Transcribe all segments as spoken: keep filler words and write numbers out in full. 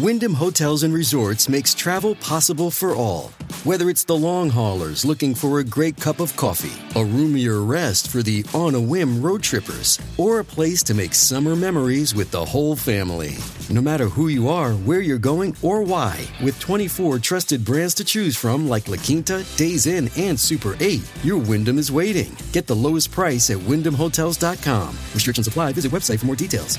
Wyndham Hotels and Resorts makes travel possible for all. Whether it's the long haulers looking for a great cup of coffee, a roomier rest for the on-a-whim road trippers, or a place to make summer memories with the whole family. No matter who you are, where you're going, or why, with twenty-four trusted brands to choose from like La Quinta, Days Inn, and Super eight, your Wyndham is waiting. Get the lowest price at wyndham hotels dot com. Restrictions apply. Visit website for more details.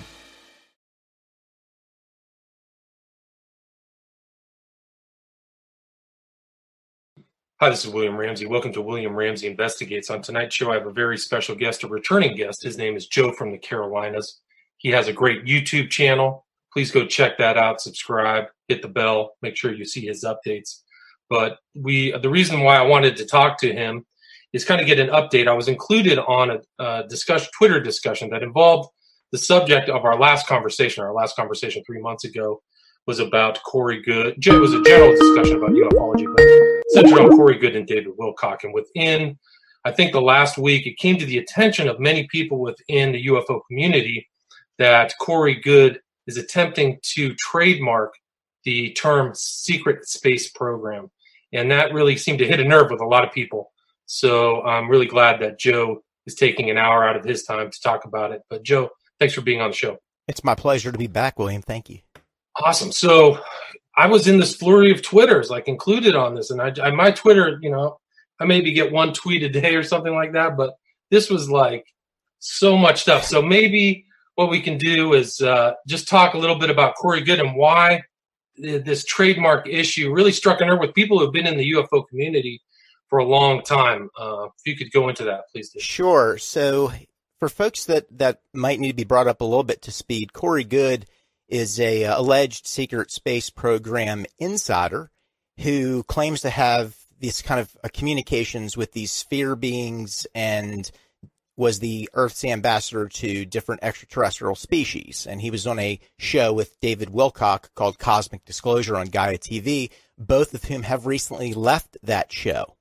Hi, this is William Ramsey. Welcome to William Ramsey Investigates. On tonight's show, I have a very special guest, a returning guest. His name is Joe from the Carolinas. He has a great YouTube channel. Please go check that out, subscribe, hit the bell, make sure you see his updates. But we, the reason why I wanted to talk to him is kind of get an update. I was included on a, a discussion, Twitter discussion that involved the subject of our last conversation. Our last conversation three months ago was about Corey Goode. It was a general discussion about ufology, but centered on Corey Goode and David Wilcock. And within, I think the last week, it came to the attention of many people within the U F O community that Corey Goode is attempting to trademark the term secret space program. And that really seemed to hit a nerve with a lot of people. So I'm really glad that Joe is taking an hour out of his time to talk about it. But Joe, thanks for being on the show. It's my pleasure to be back, William. Thank you. Awesome. So I was in this flurry of Twitters, like included on this, and I, I my Twitter, you know, I maybe get one tweet a day or something like that, but this was like so much stuff. So maybe what we can do is uh, just talk a little bit about Corey Goode and why th- this trademark issue really struck a nerve with people who've been in the U F O community for a long time. Uh, if you could go into that, please. Dave. Sure. So for folks that, that might need to be brought up a little bit to speed, Corey Goode is a uh, alleged secret space program insider who claims to have this kind of uh, communications with these sphere beings and was the Earth's ambassador to different extraterrestrial species. And he was on a show with David Wilcock called Cosmic Disclosure on Gaia T V, both of whom have recently left that show.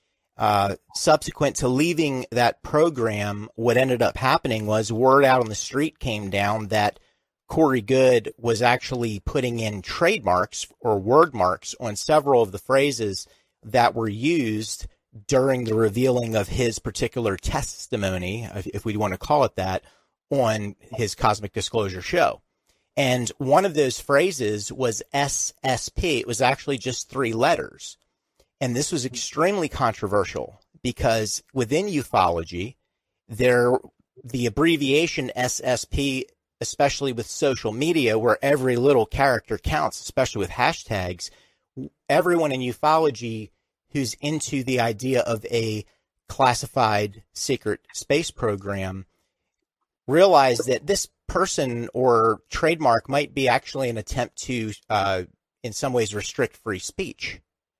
Uh, subsequent to leaving that program, what ended up happening was word out on the street came down that Corey Goode was actually putting in trademarks or word marks on several of the phrases that were used during the revealing of his particular testimony, if we want to call it that, on his Cosmic Disclosure show. And one of those phrases was S S P. It was actually just three letters. And this was extremely controversial because within ufology, there the abbreviation S S P, especially with social media where every little character counts, especially with hashtags, everyone in ufology who's into the idea of a classified secret space program realize that this person or trademark might be actually an attempt to, uh, in some ways, restrict free speech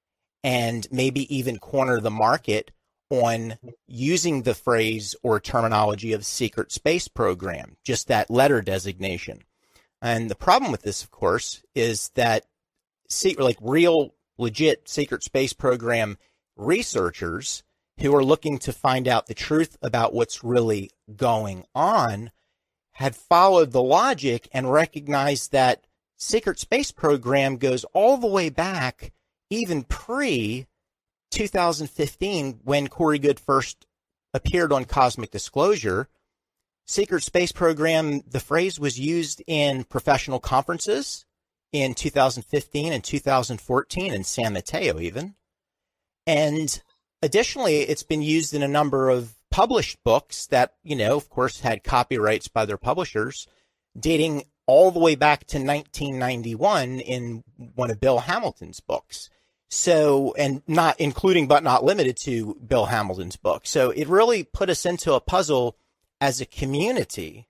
and maybe even corner the market on using the phrase or terminology of secret space program, just that letter designation. And the problem with this, of course, is that secret, like real, legit secret space program researchers who are looking to find out the truth about what's really going on had followed the logic and recognized that secret space program goes all the way back, even pre two thousand fifteen, when Corey Goode first appeared on Cosmic Disclosure. Secret space program, the phrase was used in professional conferences in two thousand fifteen and two thousand fourteen in San Mateo even. And additionally, it's been used in a number of published books that, you know, of course, had copyrights by their publishers dating all the way back to nineteen ninety-one in one of Bill Hamilton's books. So, and not including but not limited to Bill Hamilton's book. So it really put us into a puzzle as a community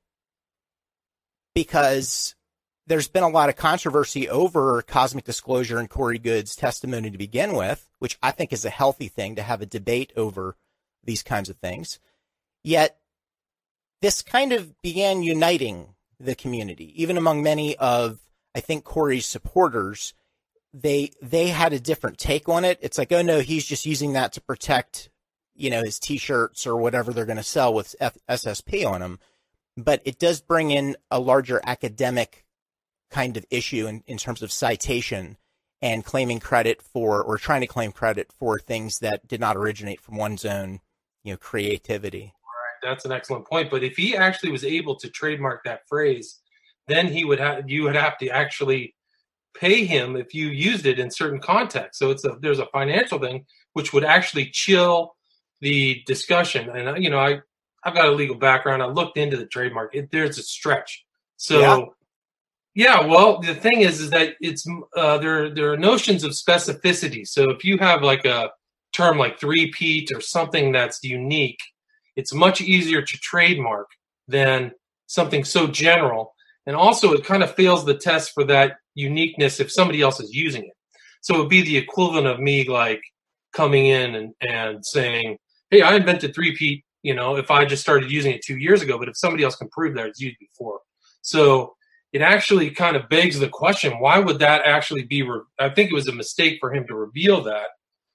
because there's been a lot of controversy over Cosmic Disclosure and Corey Goode's testimony to begin with, which I think is a healthy thing to have a debate over these kinds of things. Yet this kind of began uniting the community, even among many of, I think, Corey's supporters. They they had a different take on it. It's like, oh no, he's just using that to protect, you know, his T-shirts or whatever they're going to sell with F- S S P on them. But it does bring in a larger academic kind of issue in, in terms of citation and claiming credit for, or trying to claim credit for things that did not originate from one's own, you know, creativity. Right, that's an excellent point. But if he actually was able to trademark that phrase, then he would have, you would have to actually pay him if you used it in certain contexts. So it's a, there's a financial thing which would actually chill the discussion. And you know, I I've got a legal background. I looked into the trademark. It, there's a stretch. So yeah. yeah, well, the thing is, is that it's uh, there. There are notions of specificity. So if you have like a term like three-peat or something that's unique, it's much easier to trademark than something so general. And also, it kind of fails the test for that uniqueness if somebody else is using it. So it would be the equivalent of me like coming in and, and saying, hey, I invented three-peat, you know, if I just started using it two years ago, but if somebody else can prove that it's used before. So it actually kind of begs the question, why would that actually be? Re- I think it was a mistake for him to reveal that,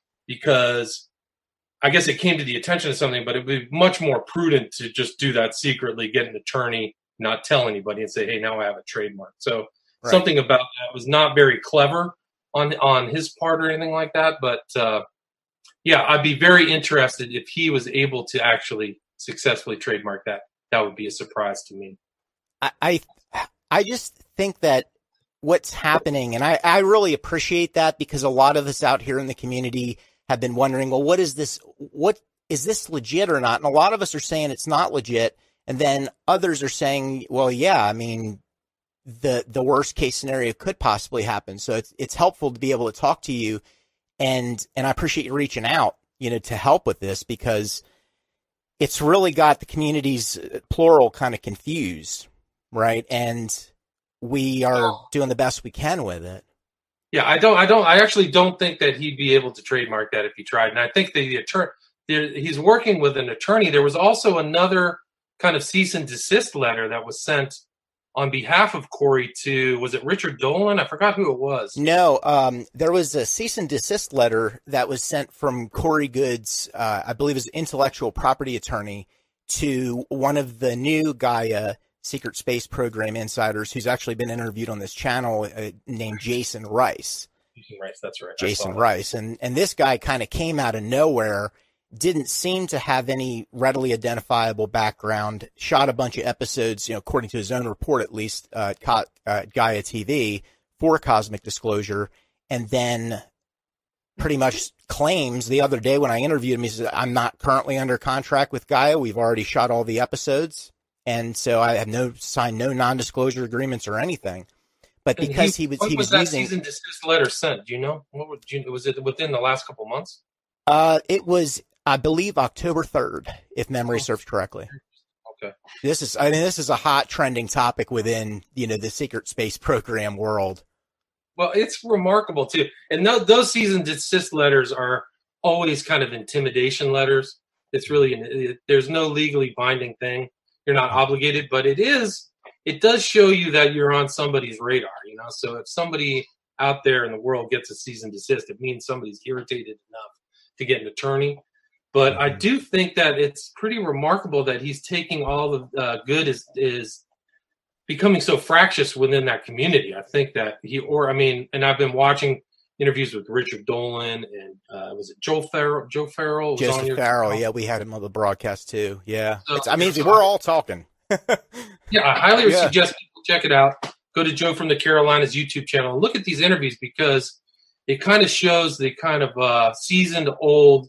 because I guess it came to the attention of something, but it would be much more prudent to just do that secretly, get an attorney, not tell anybody, and say, hey, now I have a trademark. So right. Something about that was not very clever on on his part or anything like that. But uh, yeah, I'd be very interested if he was able to actually successfully trademark that. That would be a surprise to me. I I, I just think that what's happening, and I, I really appreciate that, because a lot of us out here in the community have been wondering, well, what is this? What is this legit or not? And a lot of us are saying it's not legit. And then others are saying, well, yeah, I mean, the the worst case scenario could possibly happen. So it's it's helpful to be able to talk to you, and and I appreciate you reaching out, you know, to help with this, because it's really got the community's plural kind of confused, right? And we are doing the best we can with it. Yeah, I don't, I don't, I actually don't think that he'd be able to trademark that if he tried. And I think the attorney, he's working with an attorney. There was also another kind of cease and desist letter that was sent on behalf of Corey to, was it Richard Dolan? I forgot who it was. No, um, there was a cease and desist letter that was sent from Corey Good's, uh, I believe his intellectual property attorney, to one of the new Gaia Secret Space Program insiders who's actually been interviewed on this channel, uh, named Jason Rice. Jason Rice, that's right. Jason Rice. And, and this guy kind of came out of nowhere, didn't seem to have any readily identifiable background, shot a bunch of episodes, you know, according to his own report, at least, uh, uh, Gaia T V for Cosmic Disclosure, and then pretty much claims the other day when I interviewed him, he said, I'm not currently under contract with Gaia. We've already shot all the episodes. And so I have no signed no non-disclosure agreements or anything. But because he, he was, what he was, was that using, cease and desist letter sent? Do you know? What would you, was it within the last couple months? Uh, it was, I believe, October third, if memory serves correctly. Okay. This is, I mean, this is a hot trending topic within, you know, the secret space program world. Well, it's remarkable too. And th- those cease and desist letters are always kind of intimidation letters. It's really, it, there's no legally binding thing. You're not obligated, but it is, it does show you that you're on somebody's radar, you know? So if somebody out there in the world gets a cease and desist, it means somebody's irritated enough to get an attorney. But I do think that it's pretty remarkable that he's taking all the uh, good is, is becoming so fractious within that community. I think that he, or I mean, and I've been watching interviews with Richard Dolan and uh, was it Joe Farrell? Joe Farrell? Was Joseph on your Farrell, channel? yeah, we had him on the broadcast too. Yeah, So, it's, I mean, so we're all talking. Yeah, I highly Yeah. suggest people check it out. Go to Joe from the Carolinas YouTube channel and look at these interviews, because it kind of shows the kind of uh, seasoned old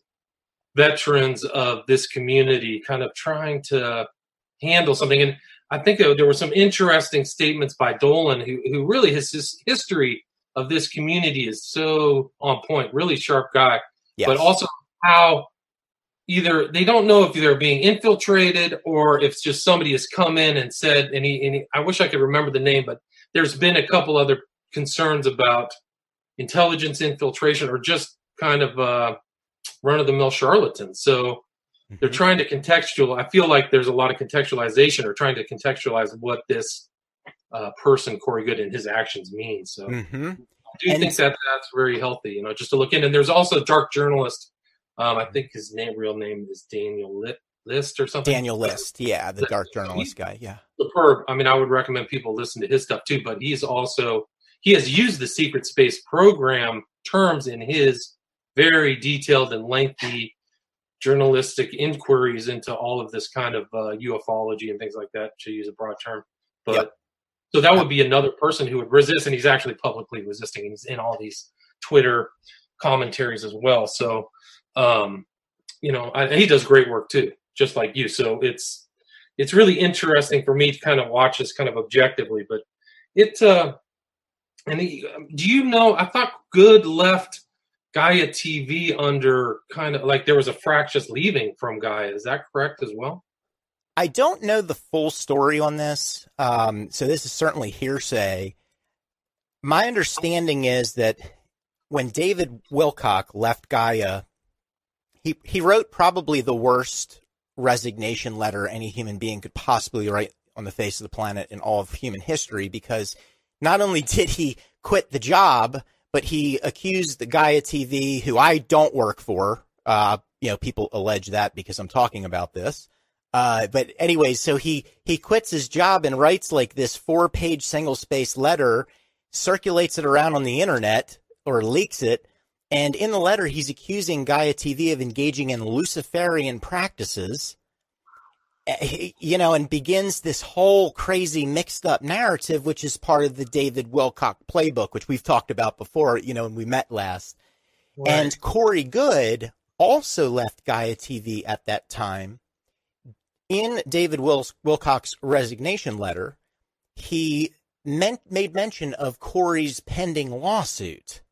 veterans of this community kind of trying to handle something. And I think there were some interesting statements by Dolan, who, who really his, his history of this community is so on point, really sharp guy, Yes. but also how either they don't know if they're being infiltrated or if just somebody has come in and said, and he, and he, I wish I could remember the name, but there's been a couple other concerns about intelligence infiltration or just kind of uh, run-of-the-mill charlatans. So they're Mhm. trying to contextual. I feel like there's a lot of contextualization or trying to contextualize what this uh, person, Corey Good, and his actions mean. So Mhm. I do And- think that that's very healthy, you know, just to look in. And there's also a dark journalist. Um, I think his name, real name is Daniel Litt. List or something. Daniel List, yeah, the dark journalist guy, yeah. Superb. I mean, I would recommend people listen to his stuff too, but he's also, he has used the secret space program terms in his very detailed and lengthy journalistic inquiries into all of this kind of uh, ufology and things like that, to use a broad term. But yep. So that would be another person who would resist, and he's actually publicly resisting. He's in all these Twitter commentaries as well. So, um, you know, I, and he does great work too, just like you. So it's it's really interesting for me to kind of watch this kind of objectively. But it, uh, and he, do you know? I thought Good left Gaia T V under kind of like there was a fractious leaving from Gaia. Is that correct as well? I don't know the full story on this, um, so this is certainly hearsay. My understanding is that when David Wilcock left Gaia, he he wrote probably the worst resignation letter any human being could possibly write on the face of the planet in all of human history, because not only did he quit the job, but he accused the Gaia T V, who I don't work for. Uh, you know, people allege that because I'm talking about this. Uh, but anyway, so he, he quits his job and writes like this four page single space letter, circulates it around on the internet or leaks it. And in the letter, he's accusing Gaia T V of engaging in Luciferian practices, you know, and begins this whole crazy mixed up narrative, which is part of the David Wilcock playbook, which we've talked about before, you know, when we met last. Right. And Corey Goode also left Gaia T V at that time. In David Wil- Wilcock's resignation letter, he meant, made mention of Corey's pending lawsuit.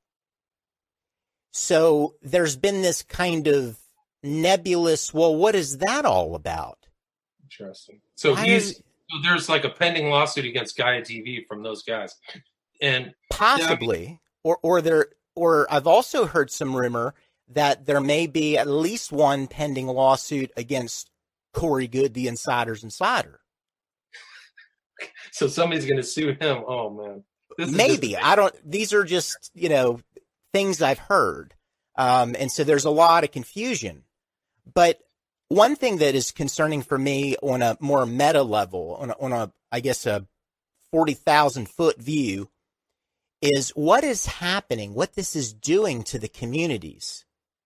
So there's been this kind of nebulous, well, what is that all about? Interesting. So Why he's is, so there's like a pending lawsuit against Gaia T V from those guys, and possibly, yeah, or or there, or I've also heard some rumor that there may be at least one pending lawsuit against Corey Goode, the insider's insider. So somebody's going to sue him. Oh man, this maybe I don't. These are just you know things I've heard, um, and so there's a lot of confusion. But one thing that is concerning for me on a more meta level, on a, on a I guess a forty thousand foot view, is what is happening, what this is doing to the communities,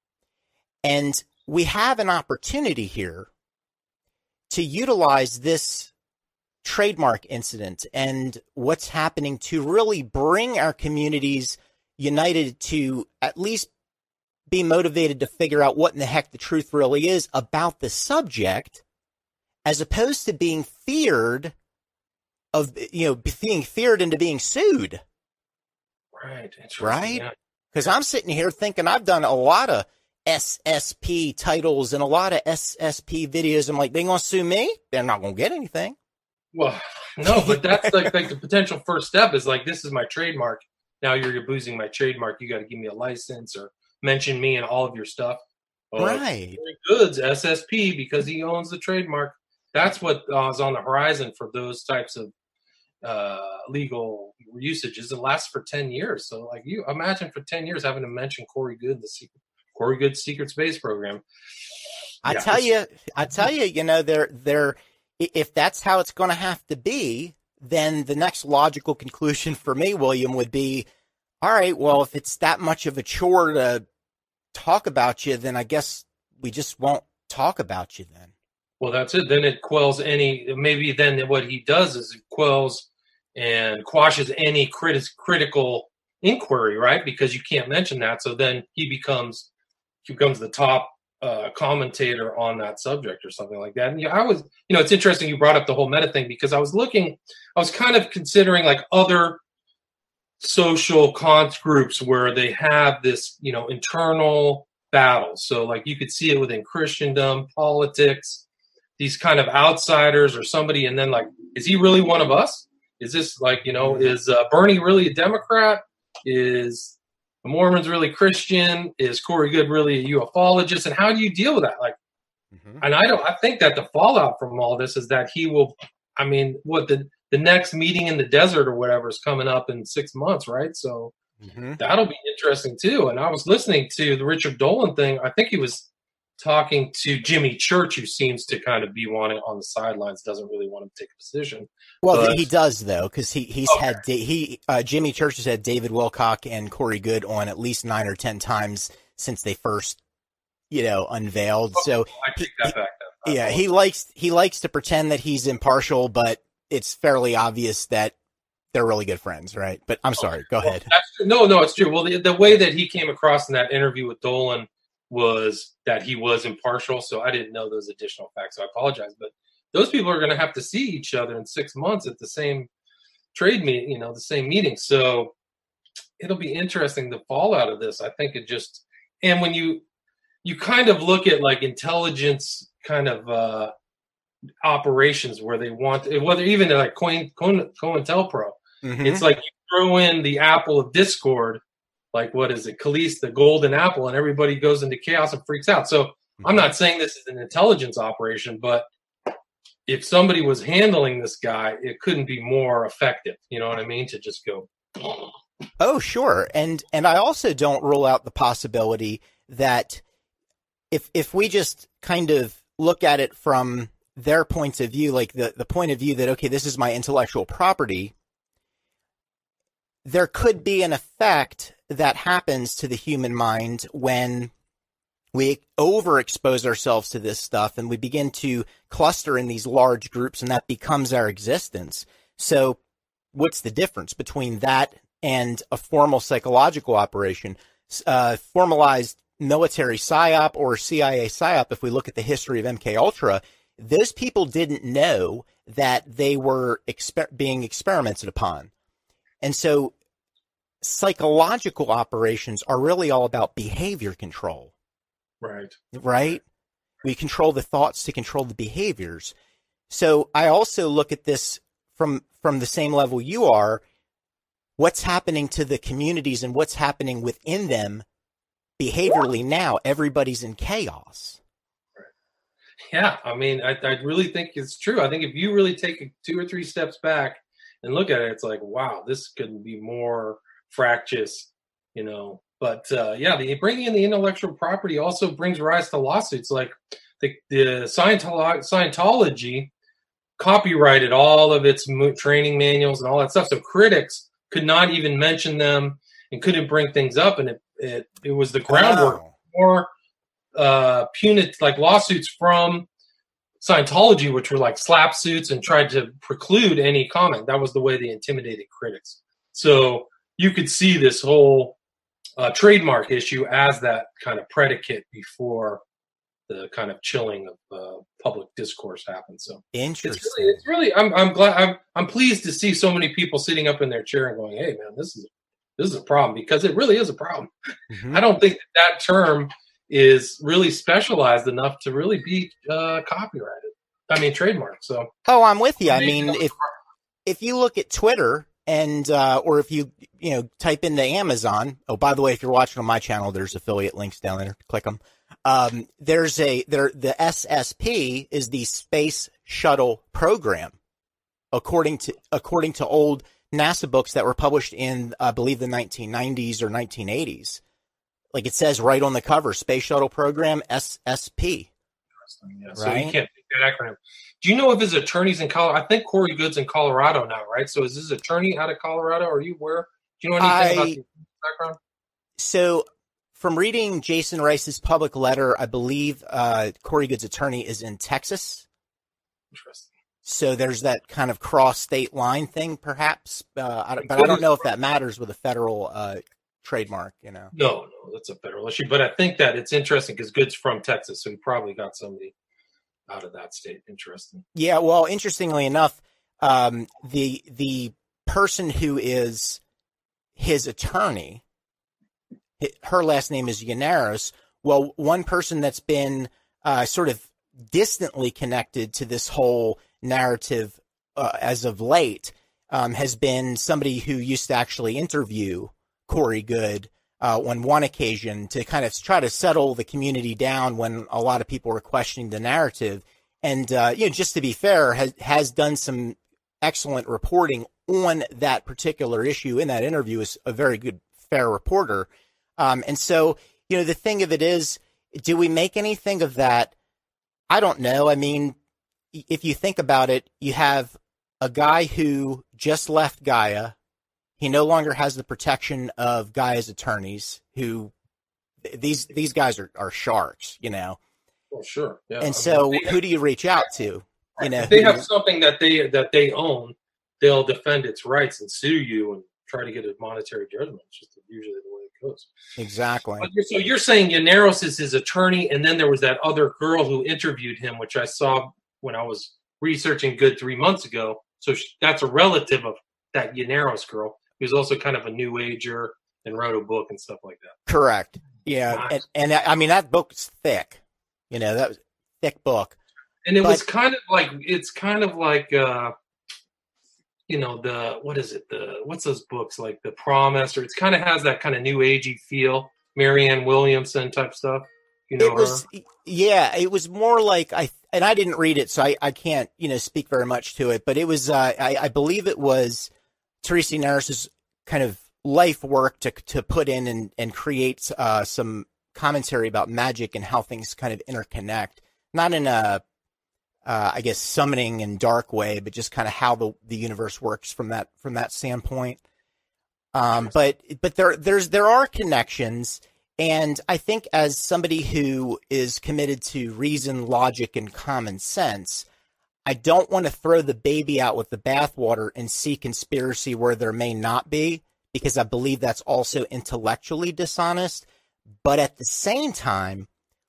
and we have an opportunity here to utilize this trademark incident and what's happening to really bring our communities united to at least be motivated to figure out what in the heck the truth really is about the subject, as opposed to being feared of, you know, being feared into being sued. Right. Right? Because yeah. I'm sitting here thinking I've done a lot of S S P titles and a lot of S S P videos. I'm like, they gonna sue me? They're not gonna get anything. Well, no, but that's like, like the potential first step is like, this is my trademark. Now you're abusing my trademark. You got to give me a license or mention me in all of your stuff. Oh, right. Goods, S S P, because he owns the trademark. That's what uh, is on the horizon for those types of uh, legal usages. It lasts for ten years. So like you imagine for ten years having to mention Corey Goode, the secret, Corey Goode's secret space program. I yeah, tell you, I tell you, you know, they're, they're, if that's how it's going to have to be, then the next logical conclusion for me, William, would be, all right, well, if it's that much of a chore to talk about you, then I guess we just won't talk about you then. Well, that's it. Then it quells any, maybe then what he does is it quells and quashes any criti- critical inquiry, right? Because you can't mention that. So then he becomes, he becomes the top uh, commentator on that subject or something like that. And yeah, I was, you know, it's interesting you brought up the whole meta thing, because I was looking, I was kind of considering like other social cons groups where they have this, you know, internal battle. So like you could see it within Christendom, politics, these kind of outsiders or somebody. And then like, is he really one of us? Is this like, you know, is uh, Bernie really a Democrat? Is the Mormons really Christian? Is Corey Goode really a ufologist? And how do you deal with that? Like, mm-hmm. and I don't, I think that the fallout from all this is that he will, I mean, what the, the next meeting in the desert or whatever is coming up in six months, right? So mm-hmm. that'll be interesting too. And I was listening to the Richard Dolan thing. I think he was talking to Jimmy Church, who seems to kind of be wanting on the sidelines, doesn't really want him to take a position. Well, but, he does though, because he he's okay. had he uh, Jimmy Church has had David Wilcock and Corey Good on at least nine or ten times since they first, you know, unveiled. Okay, so I take that he, back. Then. Yeah, he likes he likes to pretend that he's impartial, but it's fairly obvious that they're really good friends, right? But I'm sorry, okay. go well, ahead. That's true. No, no, it's true. Well, the, the way that he came across in that interview with Dolan was that he was impartial, so I didn't know those additional facts, so I apologize. But those people are going to have to see each other in six months at the same trade meeting, you know, the same meeting. So it'll be interesting the fallout of this. I think it just, and when you, you kind of look at like intelligence kind of uh, operations where they want, whether even like Coin, Coin, COINTELPRO, mm-hmm. It's like you throw in the apple of discord, like what is it, Khalees, the golden apple, and everybody goes into chaos and freaks out. So mm-hmm. I'm not saying this is an intelligence operation, but if somebody was handling this guy, it couldn't be more effective. You know what I mean? To just go. Oh, sure. And and I also don't rule out the possibility that if if we just kind of look at it from their points of view, like the, the point of view that, okay, this is my intellectual property, there could be an effect that happens to the human mind when we overexpose ourselves to this stuff and we begin to cluster in these large groups, and that becomes our existence. So what's the difference between that and a formal psychological operation? Uh, formalized military psyop or C I A psyop, if we look at the history of M K Ultra, those people didn't know that they were exper- being experimented upon. And so psychological operations are really all about behavior control. Right. Right? We control the thoughts to control the behaviors. So I also look at this from from the same level you are. What's happening to the communities and what's happening within them behaviorally now? Everybody's in chaos. Yeah, I mean, I, I really think it's true. I think if you really take two or three steps back and look at it, it's like, wow, this couldn't be more fractious, you know. But uh, yeah, the bringing in the intellectual property also brings rise to lawsuits. Like the, the Scientolo- Scientology copyrighted all of its training manuals and all that stuff. So critics could not even mention them and couldn't bring things up. And it it, it was the groundwork wow. for uh, punitive, like lawsuits from Scientology, which were like slap suits and tried to preclude any comment. That was the way they intimidated critics. So you could see this whole Uh, trademark issue as that kind of predicate before the kind of chilling of uh, public discourse happens. So interesting. It's really, it's really I'm I'm glad I'm I'm pleased to see so many people sitting up in their chair and going, "Hey, man, this is this is a problem," because it really is a problem. Mm-hmm. I don't think that, that term is really specialized enough to really be uh, copyrighted. I mean, trademarked. So oh, I'm with you. I mean, if if you look at Twitter. And, uh, or if you, you know, type into Amazon, oh, by the way, if you're watching on my channel, there's affiliate links down there. Click them. Um, there's a, there, the S S P is the Space Shuttle Program, according to, according to old NASA books that were published in, I believe, the nineteen nineties or nineteen eighties. Like it says right on the cover, Space Shuttle Program, S S P. Yeah, so right? You can't pick that acronym. Do you know if his attorney's in Colorado? I think Corey Good's in Colorado now, right? So is his attorney out of Colorado? Are you aware? Do you know anything I, about the background? So from reading Jason Rice's public letter, I believe uh, Corey Good's attorney is in Texas. Interesting. So there's that kind of cross-state line thing, perhaps. Uh, I but I don't know if that matters with a federal uh, trademark, you know. No, no, that's a federal issue. But I think that it's interesting because Good's from Texas, so he probably got somebody out of that state. Interesting. Yeah, well, interestingly enough, um, the the person who is his attorney, her last name is Yanaris. Well, one person that's been uh, sort of distantly connected to this whole narrative uh, as of late um, has been somebody who used to actually interview Corey Good uh, on one occasion to kind of try to settle the community down when a lot of people were questioning the narrative. And, uh, you know, just to be fair, has, has done some excellent reporting on that particular issue in that interview, is a very good, fair reporter. Um, and so, you know, the thing of it is, Do we make anything of that? I don't know. I mean, if you think about it, you have a guy who just left Gaia. He no longer has the protection of Gaia's attorneys, who these these guys are, are sharks, you know. Well, sure. Yeah. And I so mean, who do you reach out to? You know, if they who, have something that they that they own, they'll defend its rights and sue you and try to get a monetary judgment. It's just usually the way it goes. Exactly. But you're, so you're saying Llaneros is his attorney, and then there was that other girl who interviewed him, which I saw when I was researching Good three months ago. So she, that's a relative of that Llaneros girl, who's also kind of a new ager and wrote a book and stuff like that. Correct. Yeah, nice. and, and I mean that book's thick. You know, that was a thick book. And it but, was kind of like it's kind of like uh, you know the what is it the what's those books like The Promise, or it's kind of has that kind of new agey feel, Marianne Williamson type stuff. You know, it was her? Yeah, it was more like I and I didn't read it, so I, I can't you know speak very much to it. But it was uh, I, I believe it was Teresa Llaneros's kind of life work to to put in and and create uh, some commentary about magic and how things kind of interconnect, not in a uh, I guess summoning and dark way, but just kind of how the the universe works from that from that standpoint. Um, but but there there's there are connections. And I think as somebody who is committed to reason, logic, and common sense, I don't want to throw the baby out with the bathwater and see conspiracy where there may not be, because I believe that's also intellectually dishonest. But at the same time,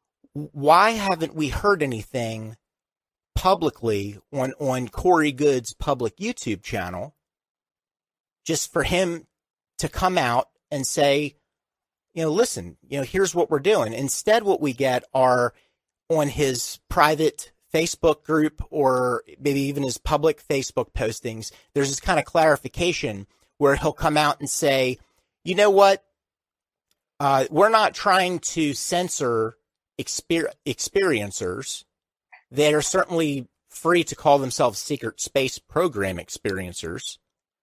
why haven't we heard anything publicly on, on Corey Goode's public YouTube channel, just for him to come out and say, you know, listen, you know, here's what we're doing. Instead, what we get are on his private Facebook group or maybe even his public Facebook postings, there's this kind of clarification where he'll come out and say, you know what, uh, we're not trying to censor exper- experiencers. They are certainly free to call themselves secret space program experiencers,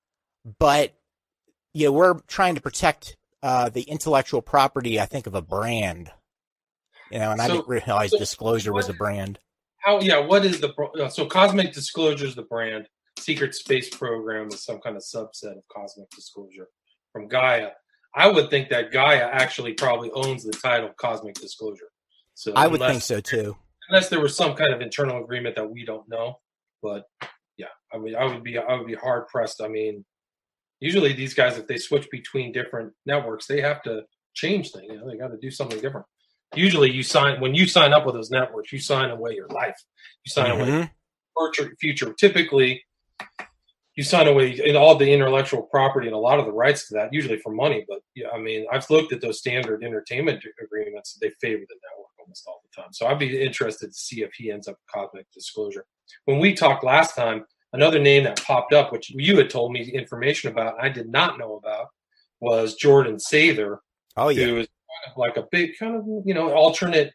but, you know, we're trying to protect Uh, the intellectual property, I think, of a brand, you know, and so, I didn't realize so Disclosure what, was a brand. How, yeah, what is the, so Cosmic Disclosure is the brand, Secret Space Program is some kind of subset of Cosmic Disclosure from Gaia. I would think that Gaia actually probably owns the title Cosmic Disclosure. So I would think so too. Unless there was some kind of internal agreement that we don't know. But yeah, I mean, I would be, I would be hard pressed. I mean, usually these guys, if they switch between different networks, they have to change things. You know, they got to do something different. Usually you sign, when you sign up with those networks, you sign away your life. You sign mm-hmm. away your future. Typically, you sign away in all the intellectual property and a lot of the rights to that, usually for money. But yeah, I mean, I've looked at those standard entertainment agreements. They favor the network almost all the time. So I'd be interested to see if he ends up with Cosmic Disclosure. When we talked last time, another name that popped up, which you had told me information about, and I did not know about, was Jordan Sather. Oh, yeah. Who is kind of like a big kind of, you know, alternate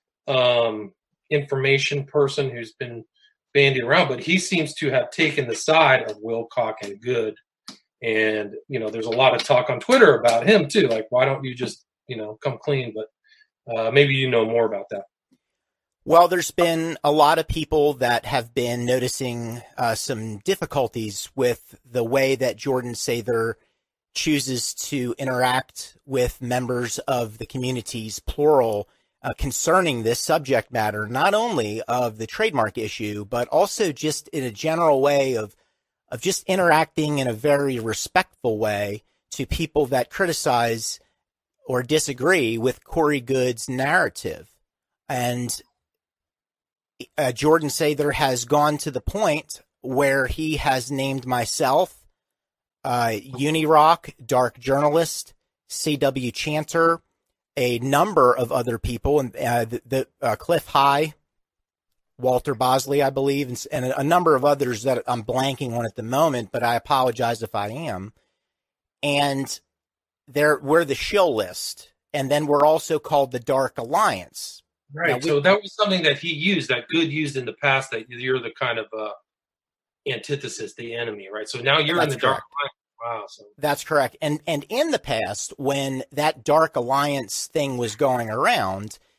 um, information person who's been bandied around. But he seems to have taken the side of Wilcock and Good. And, you know, there's a lot of talk on Twitter about him, too. Like, why don't you just, you know, come clean? But uh, maybe you know more about that. Well, there's been a lot of people that have been noticing uh, some difficulties with the way that Jordan Sather chooses to interact with members of the communities, plural, uh, concerning this subject matter, not only of the trademark issue, but also just in a general way of, of just interacting in a very respectful way to people that criticize or disagree with Corey Goode's narrative. And Uh, Jordan Sather has gone to the point where he has named myself, uh, Unirock, Dark Journalist, C W Chanter, a number of other people, and uh, the, the uh, Cliff High, Walter Bosley, I believe, and, and a, a number of others that I'm blanking on at the moment, but I apologize if I am. And they're, we're the shill list, and then we're also called the Dark Alliance. Right. We, so that was something that he used, that Good used in the past, that you're the kind of uh, antithesis, the enemy, right? So now you're in the Dark Alliance. Wow. So. That's correct. And and in the past, when that Dark Alliance thing was going around,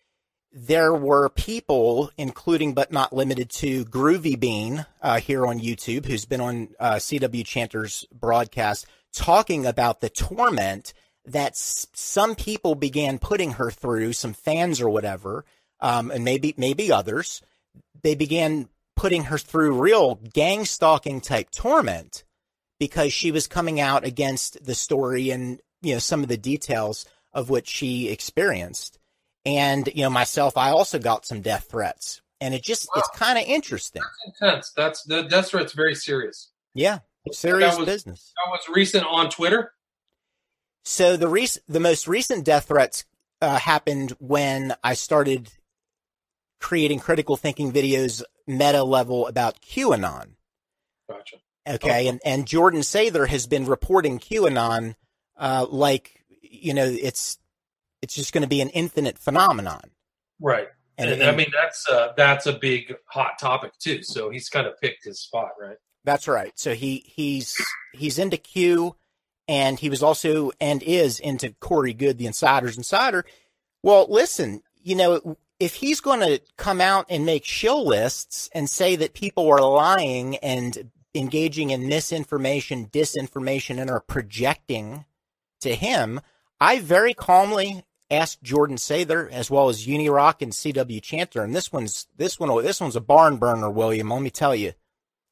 there were people, including but not limited to Groovy Bean uh, here on YouTube, who's been on uh, C W Chanter's broadcast, talking about the torment that s- some people began putting her through, some fans or whatever, um, and maybe maybe others. They began putting her through real gang stalking type torment because she was coming out against the story and, you know, some of the details of what she experienced. And, you know, myself, I also got some death threats, and it just, wow. It's kind of interesting. That's intense. That's the death threat's very serious. Yeah. Serious that was, business. That was recent on Twitter. So the rec- the most recent death threats uh, happened when I started creating critical thinking videos meta level about QAnon. Gotcha. Okay. And, and Jordan Sather has been reporting QAnon uh, like, you know, it's, it's just going to be an infinite phenomenon. Right. And, and, and I mean, that's uh, that's a big hot topic too. So he's kind of picked his spot, right? That's right. So he, he's, he's into Q, and he was also, and is into Corey Goode, the Insider's Insider. Well, listen, you know, if he's going to come out and make shill lists and say that people are lying and engaging in misinformation, disinformation, and are projecting to him, I very calmly asked Jordan Sather, as well as Unirock and C W Chanter, and this one's this one this one's a barn burner, William. Let me tell you.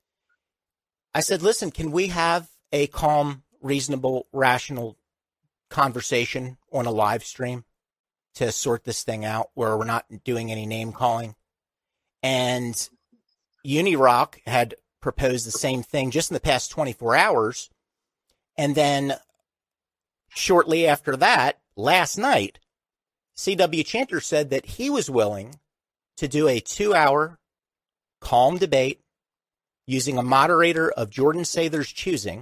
I said, listen, can we have a calm, reasonable, rational conversation on a live stream to sort this thing out where we're not doing any name calling? And Unirock had proposed the same thing just in the past twenty-four hours. And then shortly after that, last night, C W Chanter said that he was willing to do a two-hour calm debate using a moderator of Jordan Sather's choosing,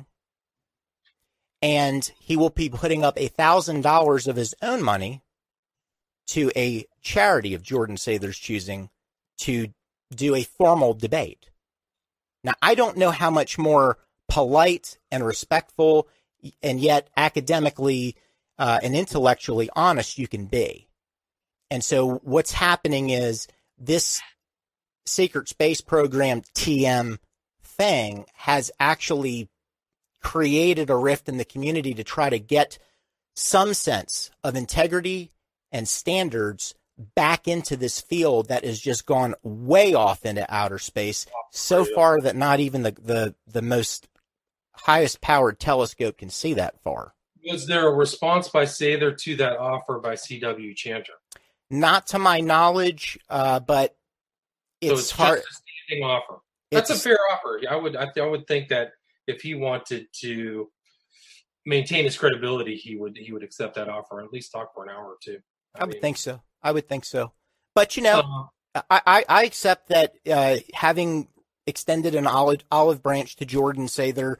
and he will be putting up one thousand dollars of his own money to a charity of Jordan Sather's choosing to do a formal debate. Now, I don't know how much more polite and respectful and yet academically uh, and intellectually honest you can be. And so what's happening is this secret space program T M thing has actually created a rift in the community to try to get some sense of integrity and standards back into this field that has just gone way off into outer space, so far that not even the, the, the most highest powered telescope can see that far. Was there a response by Sather to that offer by C W Chanter? Not to my knowledge, uh, but it's, so it's hard. Just a standing offer. That's it's, a fair offer. I would, I, I would think that if he wanted to maintain his credibility, he would, he would accept that offer and at least talk for an hour or two. I, I mean, would think so. I would think so. But you know, uh, I, I, I accept that uh, having extended an olive olive branch to Jordan Sather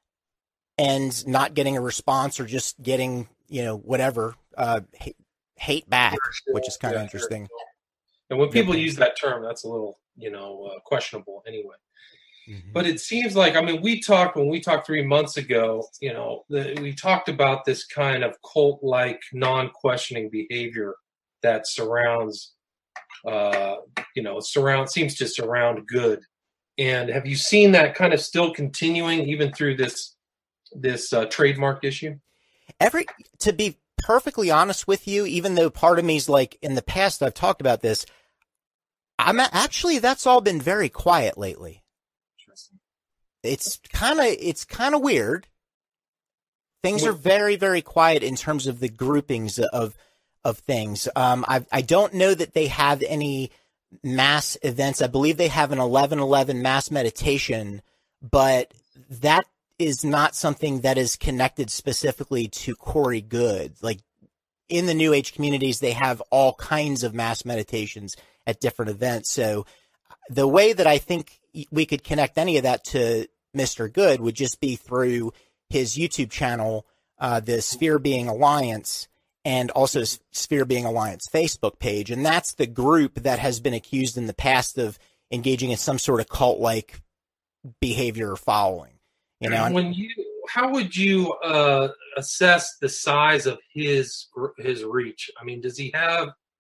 and not getting a response or just getting, you know, whatever, uh, hate, hate back, sure, which is kind of yeah, interesting. Sure. And when people use that term, that's a little, you know, uh, questionable anyway. Mm-hmm. But it seems like, I mean, we talked, when we talked three months ago, you know, the, we talked about this kind of cult-like, non-questioning behavior that surrounds, uh, you know, surround seems to surround good. And have you seen that kind of still continuing even through this this uh, trademark issue? Every to be perfectly honest with you, even though part of me is like, in the past I've talked about this, I'm actually that's all been very quiet lately. It's kind of it's kind of weird. Things are very very quiet in terms of the groupings of of things. Um, I I don't know that they have any mass events. I believe they have an eleven eleven mass meditation, but that is not something that is connected specifically to Corey Goode. Like in the New Age communities, they have all kinds of mass meditations at different events. So the way that I think we could connect any of that to Mister Goode would just be through his YouTube channel, uh, the Sphere Being Alliance, and also Sphere Being Alliance Facebook page. And that's the group that has been accused in the past of engaging in some sort of cult-like behavior or following. You know, when you, how would you uh, assess the size of his his reach? I mean, does he have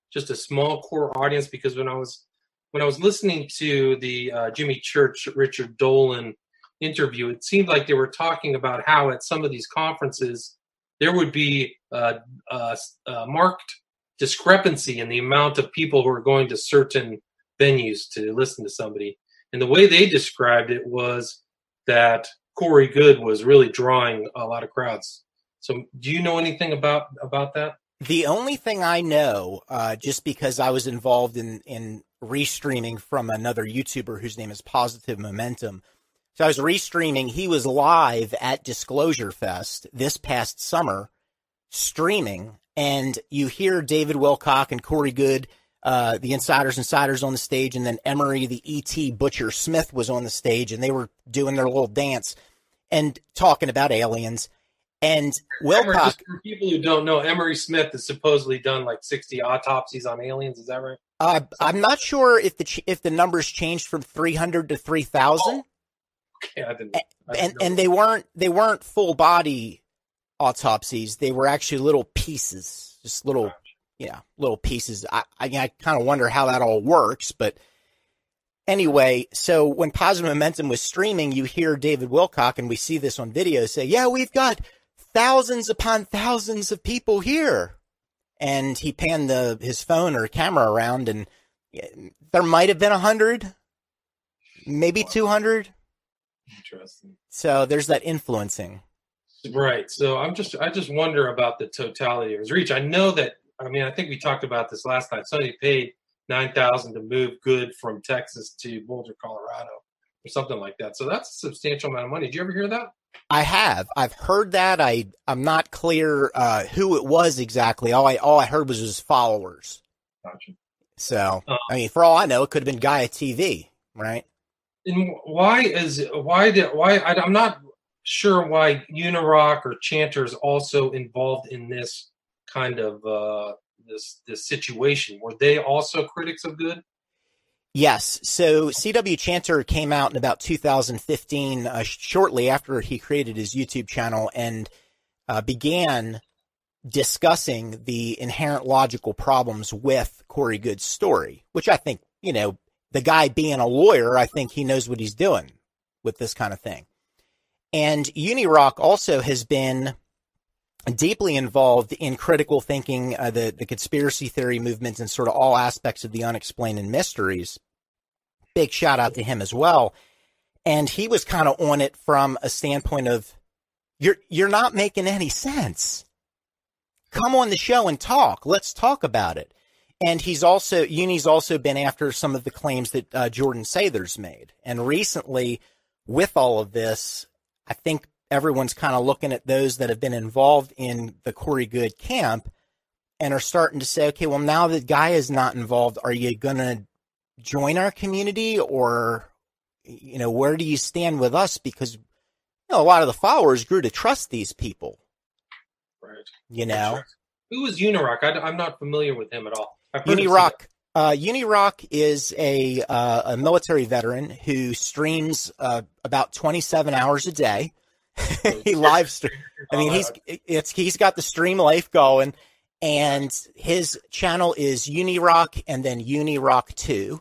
just a small core audience? Because when I was when I was listening to the uh, Jimmy Church, Richard Dolan interview, it seemed like they were talking about how at some of these conferences there would be uh, uh, uh, marked discrepancy in the amount of people who are going to certain venues to listen to somebody. And the way they described it was that Corey Goode was really drawing a lot of crowds. So do you know anything about, about that? The only thing I know, uh, just because I was involved in, in restreaming from another YouTuber whose name is Positive Momentum. So I was restreaming. He was live at Disclosure Fest this past summer, streaming, and you hear David Wilcock and Corey Goode, uh, the Insiders Insiders on the stage, and then Emery, the E T Butcher Smith, was on the stage, and they were doing their little dance and talking about aliens. And Wilcock, Emery, just for people who don't know, Emery Smith has supposedly done like sixty autopsies on aliens. Is that right? Uh, I'm not sure if the if the numbers changed from three hundred to three thousand. Oh. Okay, I didn't, I didn't and know and that. they weren't they weren't full body autopsies. They were actually little pieces, just little, yeah, little pieces. I I, I kind of wonder how that all works, but anyway. So when Positive Momentum was streaming, you hear David Wilcock, and we see this on video, say, "Yeah, we've got thousands upon thousands of people here," and he panned the his phone or camera around, and there might have been a hundred, maybe two hundred. Interesting. So there's that influencing. Right. So I'm just, I just wonder about the totality of his reach. I know that, I mean, I think we talked about this last time. Somebody paid nine thousand dollars to move Goode from Texas to Boulder, Colorado, or something like that. So that's a substantial amount of money. Did you ever hear that? I have. I've heard that. I, I'm not clear uh, who it was exactly. All I, all I heard was his followers. Gotcha. So, Um, I mean, for all I know, it could have been Gaia T V, right? And why is why did why I, I'm not sure why Unirock or Chanter is also involved in this kind of uh, this this situation. Were they also critics of Goode? Yes. So C W Chanter came out in about two thousand fifteen, uh, shortly after he created his YouTube channel, and uh, began discussing the inherent logical problems with Corey Goode's story, which I think, you know, the guy being a lawyer, I think he knows what he's doing with this kind of thing. And Unirock also has been deeply involved in critical thinking, uh, the, the conspiracy theory movement, and sort of all aspects of the unexplained and mysteries. Big shout out to him as well. And he was kind of on it from a standpoint of, you're, you're not making any sense. Come on the show and talk. Let's talk about it. And he's also, Uni's also been after some of the claims that uh, Jordan Sathers made. And recently, with all of this, I think everyone's kind of looking at those that have been involved in the Corey Goode camp and are starting to say, okay, well, now that Gaia is not involved, are you going to join our community, or, you know, where do you stand with us? Because, you know, a lot of the followers grew to trust these people. Right. You know, Sure. Who is Unirock? I, I'm not familiar with him at all. I've heard of Unirock, uh, Unirock is a uh, a military veteran who streams uh, about twenty-seven hours a day. He live stream. I mean, he's it's he's got the stream life going, and his channel is Unirock and then Unirock two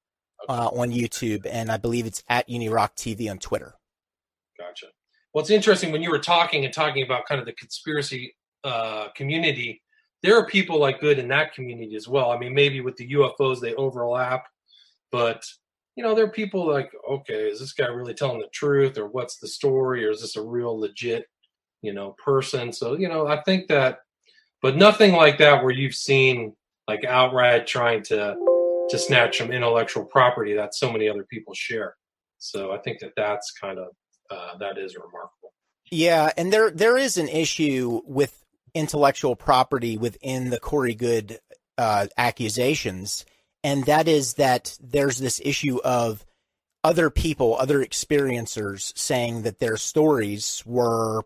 uh, on YouTube, and I believe it's at Unirock T V on Twitter. Gotcha. Well, it's interesting when you were talking and talking about kind of the conspiracy uh, community. There are people like Goode in that community as well. I mean, maybe with the U F Os they overlap, but you know, there are people like, okay, is this guy really telling the truth, or what's the story, or is this a real legit, you know, person? So, you know, I think that, but nothing like that where you've seen like outright trying to to snatch some intellectual property that so many other people share. So I think that that's kind of uh, that is remarkable. Yeah, and there there is an issue with intellectual property within the Corey Goode uh, accusations, and that is that there's this issue of other people, other experiencers saying that their stories were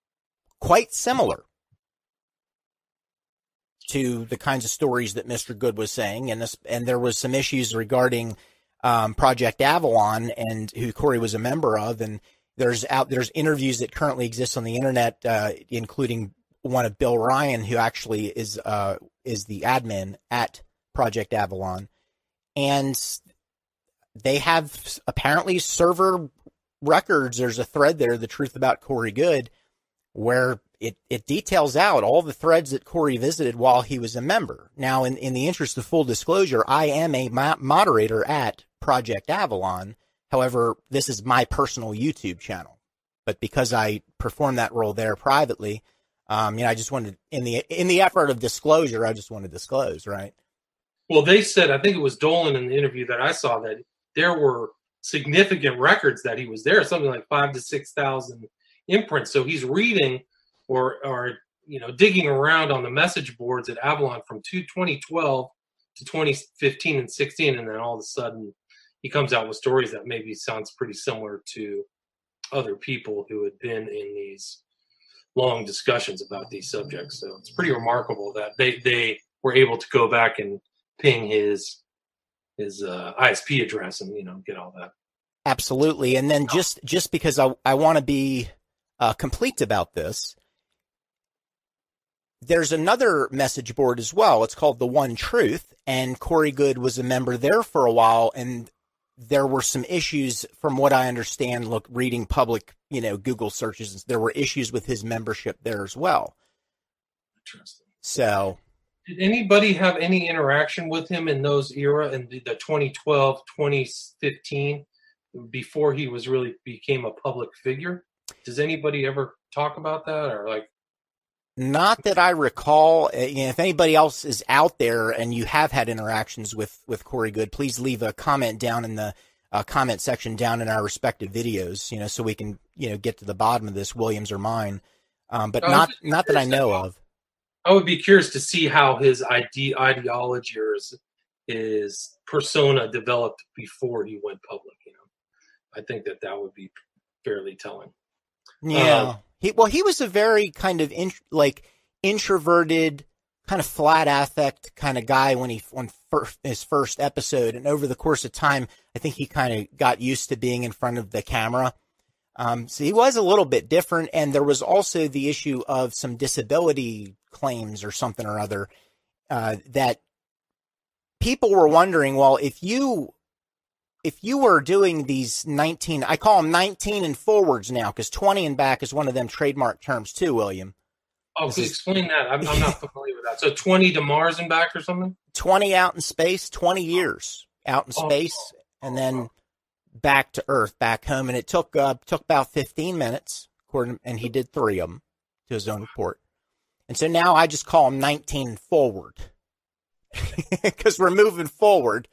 quite similar to the kinds of stories that Mister Goode was saying, and this, and there was some issues regarding um, Project Avalon, and who Corey was a member of, and there's out there's interviews that currently exist on the internet, uh, including one of Bill Ryan, who actually is uh, is the admin at Project Avalon, and they have apparently server records. There's a thread there, The Truth About Corey Goode, where it, it details out all the threads that Corey visited while he was a member. Now, in, in the interest of full disclosure, I am a mo- moderator at Project Avalon. However, this is my personal YouTube channel. But because I perform that role there privately, um, you know, I just wanted, in the in the effort of disclosure, I just want to disclose, right? Well, they said, I think it was Dolan in the interview that I saw, that there were significant records that he was there, something like five to six thousand imprints. So he's reading or, or you know, digging around on the message boards at Avalon from twenty twelve to twenty fifteen and sixteen, and then all of a sudden he comes out with stories that maybe sounds pretty similar to other people who had been in these long discussions about these subjects. So it's pretty remarkable that they, they were able to go back and ping his his uh, I S P address and, you know, get all that. Absolutely. And then just, just because I, I want to be uh, complete about this, there's another message board as well. It's called The One Truth, and Corey Goode was a member there for a while, and there were some issues, from what I understand, look, reading public, you know, Google searches, there were issues with his membership there as well. Interesting. So, did anybody have any interaction with him in those era, in the twenty twelve, twenty fifteen, before he was really became a public figure? Does anybody ever talk about that, or like? Not that I recall. You know, if anybody else is out there and you have had interactions with, with Corey Goode, please leave a comment down in the uh, comment section down in our respective videos, you know, so we can, you know, get to the bottom of this, Williams or mine. Um, but not, not that I know of. I would be curious to see how his ide- ideology or his, his persona developed before he went public. You know, I think that that would be fairly telling. Yeah. Um, He, well, he was a very kind of in, like introverted, kind of flat affect kind of guy when he when first, his first episode, and over the course of time, I think he kind of got used to being in front of the camera. Um, so he was a little bit different, and there was also the issue of some disability claims or something or other uh, that people were wondering. Well, if you If you were doing these nineteen, I call them nineteen and forwards now, because twenty and back is one of them trademark terms too, William. Oh, please explain that. I'm, I'm not familiar with that. So twenty to Mars and back or something? twenty out in space, twenty years out in space, oh, oh, and then back to Earth, back home. And it took uh, took about fifteen minutes, according, and he did three of them to his own report. And so now I just call them nineteen forward, because we're moving forward.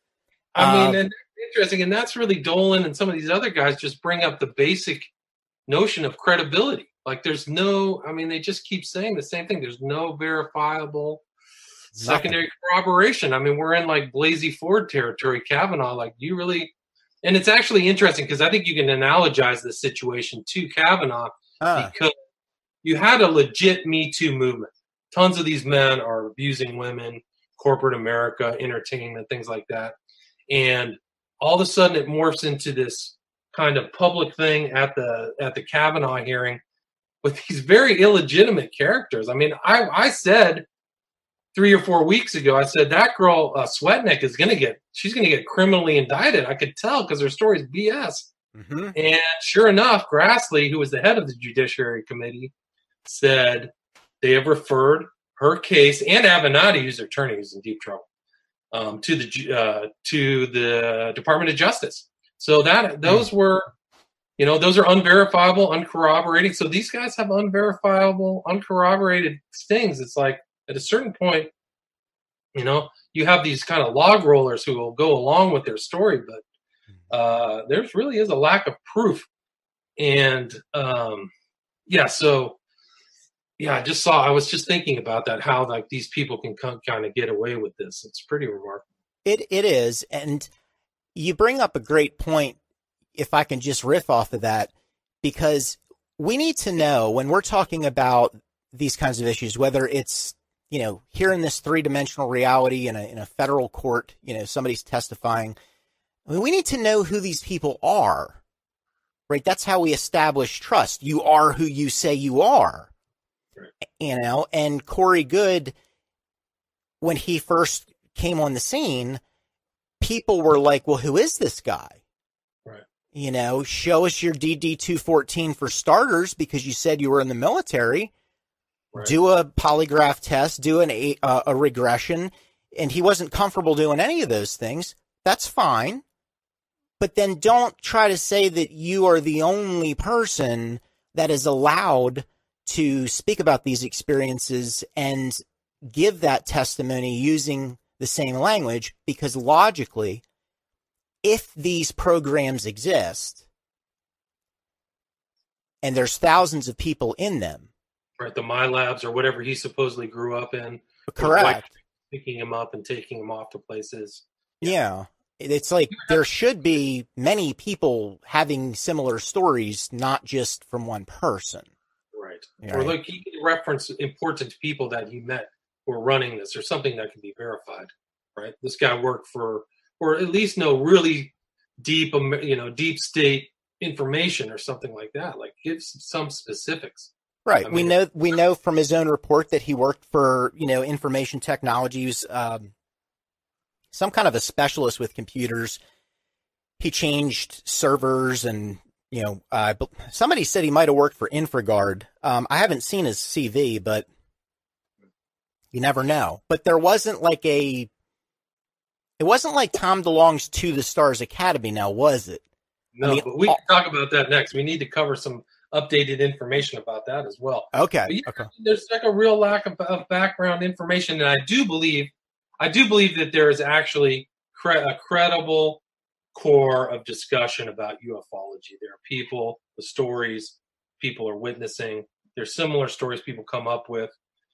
I mean, Um, and interesting, and that's really Dolan and some of these other guys just bring up the basic notion of credibility. Like, there's no, I mean, they just keep saying the same thing. There's no verifiable secondary corroboration. I mean, we're in like Blasey Ford territory, Kavanaugh. Like, you really, and it's actually interesting because I think you can analogize the situation to Kavanaugh uh, because you had a legit Me Too movement. Tons of these men are abusing women, corporate America, entertainment, things like that. And all of a sudden it morphs into this kind of public thing at the at the Kavanaugh hearing with these very illegitimate characters. I mean, I, I said three or four weeks ago, I said that girl uh, Swetnick is going to get, she's going to get criminally indicted. I could tell because her story is B S. mm-hmm. And sure enough, Grassley, who was the head of the Judiciary Committee, said they have referred her case, and Avenatti, who's their attorney, who's in deep trouble, um, to the uh, to the Department of Justice. So that those were, you know, those are unverifiable, uncorroborated. So these guys have unverifiable, uncorroborated things. It's like at a certain point, you know, you have these kind of log rollers who will go along with their story, but uh, there's really is a lack of proof. And um, yeah, so yeah, I just saw, I was just thinking about that, how like these people can come, kind of get away with this. It's pretty remarkable. It It is. And you bring up a great point, if I can just riff off of that, because we need to know when we're talking about these kinds of issues, whether it's, you know, here in this three-dimensional reality in a, in a federal court, you know, somebody's testifying, I mean, we need to know who these people are, right? That's how we establish trust. You are who you say you are, right. You know, and Corey Goode, when he first came on the scene, people were like, well, who is this guy? Right. You know, show us your D D two fourteen for starters, because you said you were in the military. Right. Do a polygraph test, do an a, uh, a regression, and he wasn't comfortable doing any of those things. That's fine. But then don't try to say that you are the only person that is allowed to speak about these experiences and give that testimony using the same language, because logically, if these programs exist and there's thousands of people in them, right, the MyLabs or whatever he supposedly grew up in, correct, picking him up and taking him off to places. Yeah. It's like there should be many people having similar stories, not just from one person. Right. Right. Or look, he can reference important people that he met who are running this, or something that can be verified. Right. This guy worked for, or at least know really deep, you know, deep state information or something like that. Like, give some specifics. Right. I mean, we know we know from his own report that he worked for, you know, information technologies. Um, some kind of a specialist with computers. He changed servers and, you know, uh, somebody said he might have worked for InfraGard. Um, I haven't seen his C V, but you never know. But there wasn't like a, it wasn't like Tom DeLonge's To the Stars Academy now, was it? No, I mean, but we can talk about that next. We need to cover some updated information about that as well. Okay. Yeah, okay. There's like a real lack of, of background information, and I do believe, I do believe that there is actually cre- a credible core of discussion about ufology. There are people, the stories people are witnessing. There's similar stories people come up with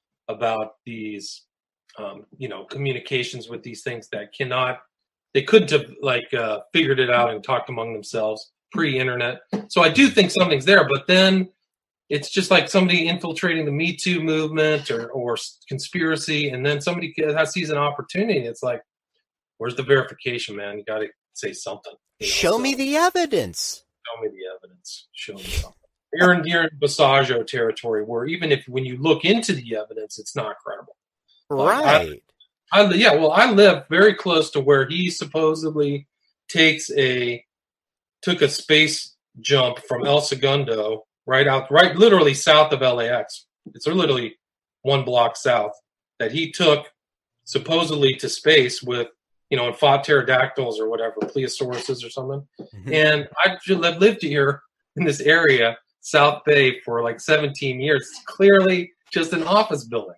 about these, um, you know, communications with these things that cannot, they couldn't have like uh, figured it out and talked among themselves pre-internet. So I do think something's there, but then it's just like somebody infiltrating the Me Too movement or, or conspiracy, and then somebody has, sees an opportunity. It's like, where's the verification, man? You got to say something. You know? Show so, me the evidence. Show me the evidence. Show me something. You're in, you're in Basaggio territory, where even if when you look into the evidence, it's not credible. Right. Like, I, I, yeah, well, I live very close to where he supposedly takes a took a space jump from El Segundo, right out, right, literally south of L A X. It's literally one block south, that he took supposedly to space with, you know, and fought pterodactyls or whatever, plesiosauruses or something. Mm-hmm. And I've lived here in this area, South Bay, for like seventeen years. It's clearly just an office building.